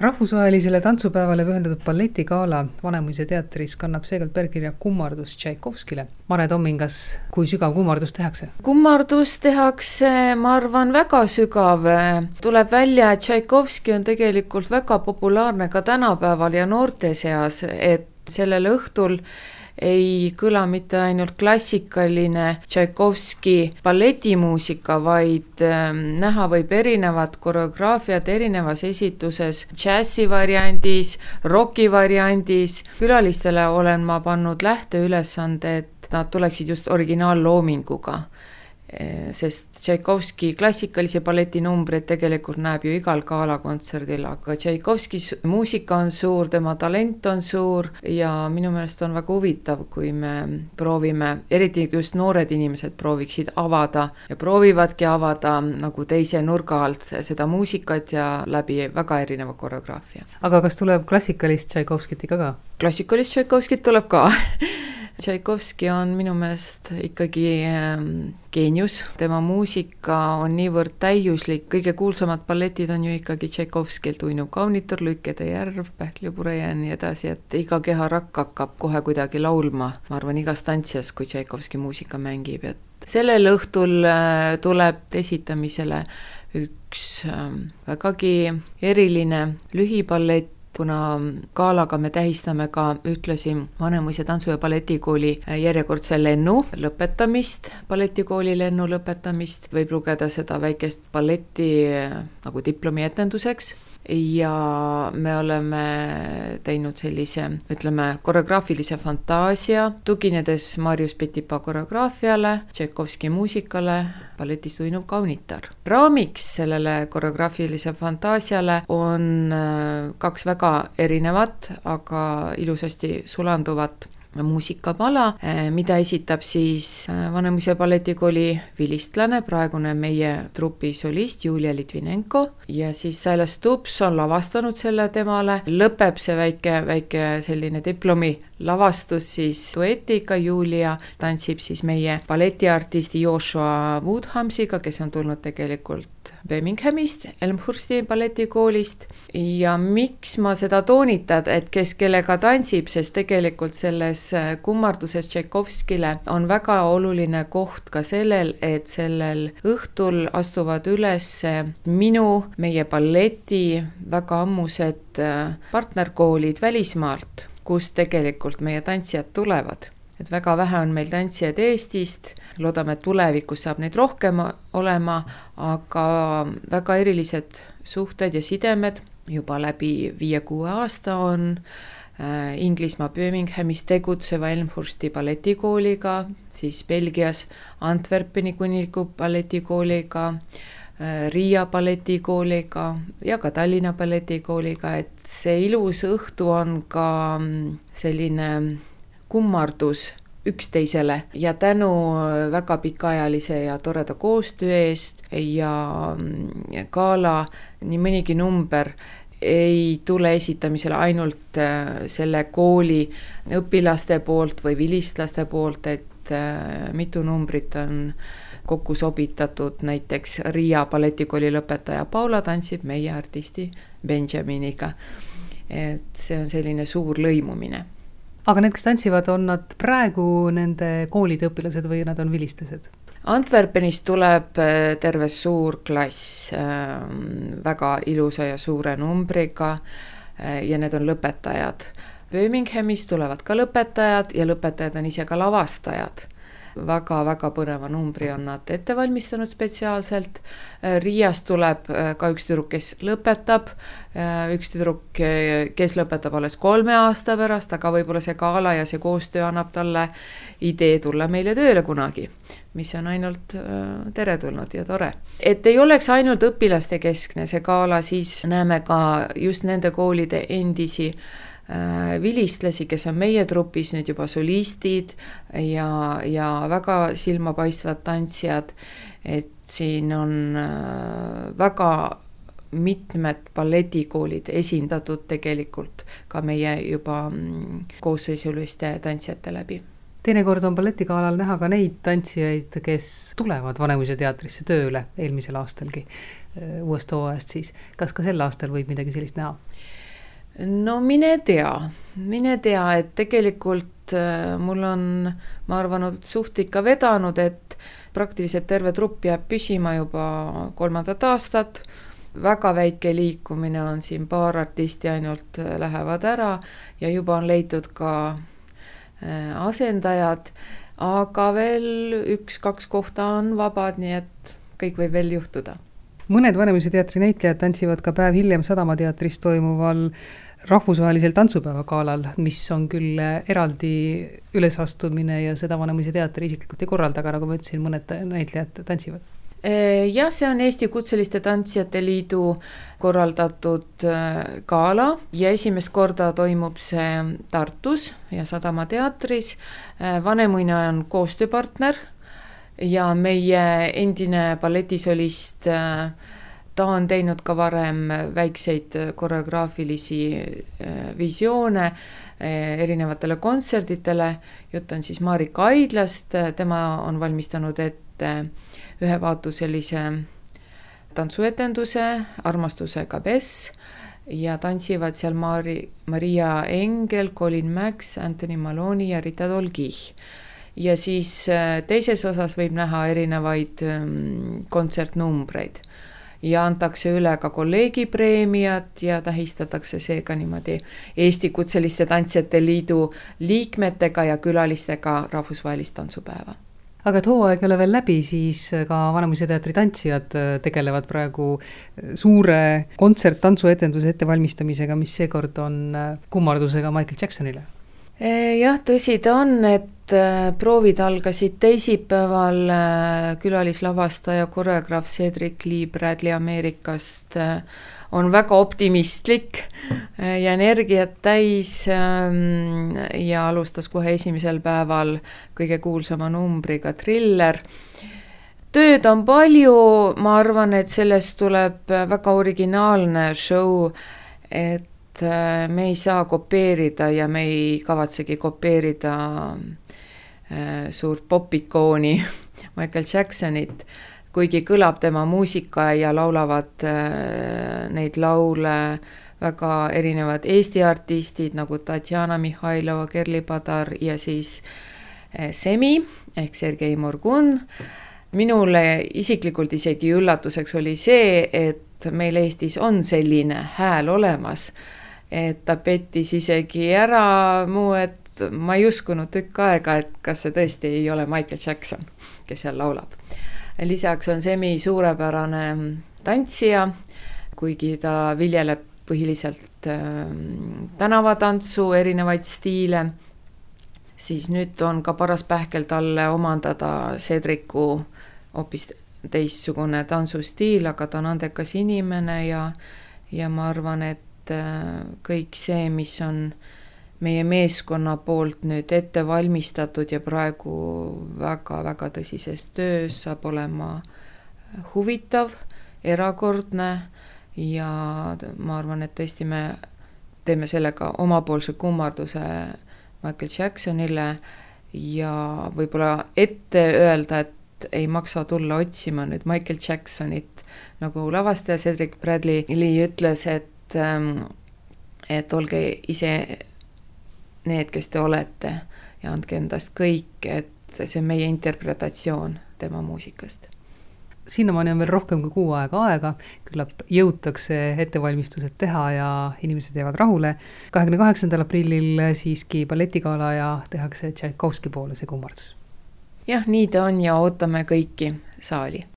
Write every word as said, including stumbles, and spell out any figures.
Rahvusvahelisele tantsupäevale pühendatud balletigala Vanemuise teatris kannab seegalt pealkirja Kummardus Tšaikovskile. Mare Tommingas, kui sügav kummardus tehakse? Kummardus tehakse, ma arvan, väga sügav. Tuleb välja, et Tšaikovski on tegelikult väga populaarne ka tänapäeval ja noorte seas, et sellel õhtul ei kõla mitte ainult klassikaline Tšaikovski balletimuusika, vaid näha võib erinevad koreograafiad erinevas esituses, džässi variandis, rocki variandis. Külalistele olen ma pannud lähteülesande, et nad tuleksid just originaalloominguga, sest Tšaikovski klassikalise balleti numbrid tegelikult näeb ju igal galakontserdil, aga Tšaikovski muusika on suur, tema talent on suur ja minu meelest on väga huvitav, kui me proovime, eriti just noored inimesed prooviksid avada ja proovivadki avada nagu teise nurga alt seda muusikat ja läbi väga erineva koreograafia. Aga kas tuleb klassikalist Tšaikovskit ikka ka? Klassikalist Tšaikovskit tuleb ka. Tšaikovski on minu meelest ikkagi geenius. Tema muusika on niivõrd täiuslik. Kõige kuulsamad balletid on ju ikkagi Tšaikovskilt, Uinuv kaunitor, Lükkede järv, Pähklipureja ja nii edasi, et iga keharakk hakkab kohe kuidagi laulma. Ma arvan igas tantsijas, kui Tšaikovski muusika mängib. Et sellel õhtul tuleb esitamisele üks vägagi eriline lühiballett, kuna gaalaga me tähistame ka ühtlasi Vanemuise tantsu- ja balletikooli järjekordse lennu lõpetamist, balletikooli lennu lõpetamist, võib lugeda seda väikest balletti nagu diplomi etenduseks ja me oleme teinud sellise, ütleme, koreograafilise fantaasia, tuginedes Marius Petipa koreograafiale, Tšaikovski muusikale, balletist Uinuv kaunitar. Raamiks sellele koreograafilise fantaasiale on kaks väga erinevat, aga ilusasti sulanduvat muusikapala, mida esitab siis Vanemuise balletikooli vilistlane, praegune meie trupi solist Julia Litvinenko ja siis Saila Stubbs on lavastanud selle temale. Lõpeb see väike, väike selline diplomi lavastus siis duetiga. Julia tantsib siis meie balletiartisti Joshua Woodhamsiga, kes on tulnud tegelikult Birminghamist, Elmhursti balletikoolist. Ja miks ma seda toonitan, et kes kellega tantsib, sest tegelikult selles kummarduses Tšaikovskile on väga oluline koht ka sellel, et sellel õhtul astuvad üles minu, meie balleti väga ammused partnerkoolid välismaalt, kus tegelikult meie tantsijad tulevad. Et väga vähe on meil tantsijad Eestist, loodame, et tulevikus saab neid rohkem olema, aga väga erilised suhted ja sidemed juba läbi viie-kuue aasta on Inglismaa Birminghamis tegutseva Elmhursti balletikooliga, siis Belgias Antwerpeni kuningliku balletikooliga, Riia balletikooliga ja ka Tallinna balletikooliga, et see ilus õhtu on ka selline kummardus üksteisele ja tänu väga pikaajalise ja toreda koostöö eest ja gala nii mõnigi number ei tule esitamisele ainult selle kooli õpilaste poolt või vilistlaste poolt, et mitu numbrit on kokku sobitatud, näiteks Riia balletikooli lõpetaja Paula tantsib meie artisti Benjaminiga. Et see on selline suur lõimumine. Aga need, kes tantsivad, on nad praegu nende koolide õpilased või nad on vilistlased? Antwerpenist tuleb terve suur klass väga ilusa ja suure numbriga ja need on lõpetajad. Birminghamist tulevad ka lõpetajad ja lõpetajad on ise ka lavastajad. Väga-väga põneva numbri on nad ette valmistanud spetsiaalselt. Riiast tuleb ka üks tüdruk, kes lõpetab, üks tüdruk, kes lõpetab alles kolme aasta pärast, aga võib-olla see gala ja see koostöö annab talle idee tulla meile tööle kunagi, mis on ainult teretulnud ja tore. Et ei oleks ainult õpilaste keskne see gala, siis näeme ka just nende koolide endisi vilistlasi, kes on meie trupis nüüd juba solistid ja, ja väga silmapaistvad tantsijad, et siin on väga mitmed balletikoolid esindatud tegelikult ka meie juba koosseisuliste tantsijate läbi. Teinekord on balletigaalal näha ka neid tantsijaid, kes tulevad Vanemuise teatrisse tööle eelmisel aastalgi uuest hooajast siis. Kas ka sel aastal võib midagi sellist näha? no mine tea, mine tea, et tegelikult mul on, ma arvan, suht ikka vedanud, et praktiliselt terve trupp jääb püsima juba kolmandat aastat. Väga väike liikumine on siin, paar artisti ainult lähevad ära ja juba on leitud ka asendajad, aga veel üks-kaks kohta on vabad, nii et kõik võib veel juhtuda. Mõned Vanemuise teatri näitlejad tantsivad ka päev hiljem Sadama teatris toimuval rahvusvahelisel tantsupäeva galal, mis on küll eraldi ülesastumine ja seda Vanemuise teatri isiklikult ei korralda, aga nagu ma ütlesin, mõned näitlejad tantsivad. Jah, see on Eesti Kutseliste Tantsijate Liidu korraldatud gala ja esimest korda toimub see Tartus ja Sadama teatris. Vanemuine on koostööpartner ja meie endine balletisolist, ta on teinud ka varem väikseid koreograafilisi visioone erinevatele kontserditele. Jutt on siis Marika Aidlast, tema on valmistanud ette ühevaatuselise tantsuetenduse Armastusega Bess ja tantsivad seal Mari, Maria Engel, Colin Max, Anthony Maloney ja Rita Dolgih. Ja siis teises osas võib näha erinevaid kontsertnumbreid ja antakse üle ka kolleegipreemiat ja tähistatakse seega niimoodi Eesti Kutseliste Tantsijate Liidu liikmetega ja külalistega rahvusvahelist tantsupäeva. Aga et hooaeg ei ole veel läbi, siis ka Vanemuise teatri tantsijad tegelevad praegu suure kontsert-tantsuetenduse ettevalmistamisega, mis seekord on kummardusega Michael Jacksonile. Jah, tõsi ta on, et proovid algasid teisipäeval, külalislavastaja koreograaf Cedric Lee Bradley Ameerikast on väga optimistlik ja energiat täis ja alustas kohe esimesel päeval kõige kuulsama numbriga Thriller. Tööd on palju, ma arvan, et sellest tuleb väga originaalne show, et me ei saa kopeerida ja me ei kavatsegi kopeerida suurt popikooni Michael Jacksonit, kuigi kõlab tema muusika ja laulavad neid laule väga erinevad Eesti artistid nagu Tatjana Mihhailova, Kerli Padar ja siis Semi ehk Sergei Morgun. Minule isiklikult isegi üllatuseks oli see, et meil Eestis on selline hääl olemas, et ta pettis isegi ära muu, et ma ei uskunud tükk aega, et kas see tõesti ei ole Michael Jackson, kes seal laulab. Lisaks on Semi suurepärane tantsija, kuigi ta viljeleb põhiliselt tänavatantsu erinevaid stiile, siis nüüd on ka paras pähkel talle omandada Cedricu hoopis teistsugune tantsustiil, aga ta on andekas inimene ja, ja ma arvan, et kõik see, mis on meie meeskonna poolt nüüd ette valmistatud ja praegu väga-väga tõsises töös, saab olema huvitav, erakordne ja ma arvan, et tõesti me teeme sellega omapoolse kummarduse Michael Jacksonile ja võib-olla ette öelda, et ei maksa tulla otsima nüüd Michael Jacksonit, nagu lavastaja Cedric Bradley Lee ütles, et, et olge ise need, kes te olete ja andke endast kõik, et see on meie interpretatsioon tema muusikast. Sinnamaani on veel rohkem kui kuu aega aega, küllap jõutakse ettevalmistused teha ja inimesed jäävad rahule. kahekümne kaheksandal aprillil siiski balletigala ja tehakse Tšaikovski poole see kummardus. Jah, nii ta on ja ootame kõiki saali.